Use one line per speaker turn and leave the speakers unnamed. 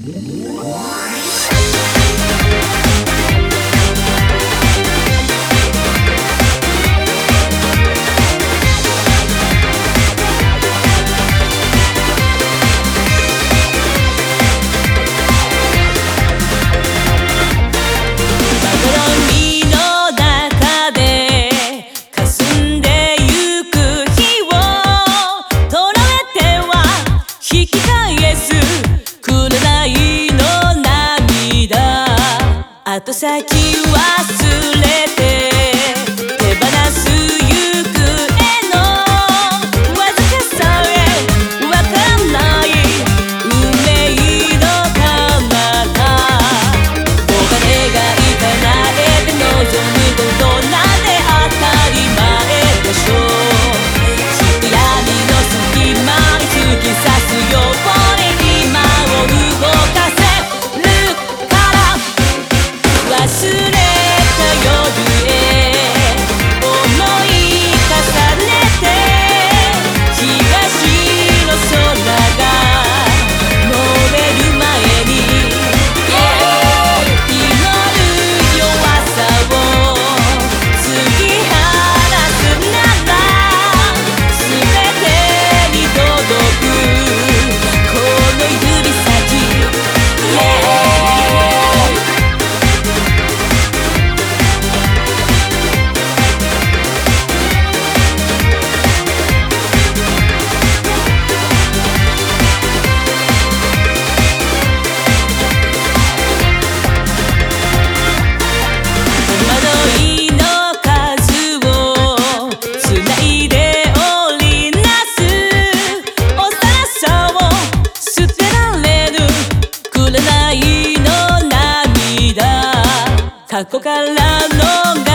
後先忘れて手放す行方のわずかさえわかんない運命の彼方お金がいかないで望むことなんて当たり前でしょう暗闇の隙間に突き刺すように今を動かせ忘れた夜へ思い重ねて東の空が燃える前に祈る弱さを突き放すなら全てに届くこの指先過去からの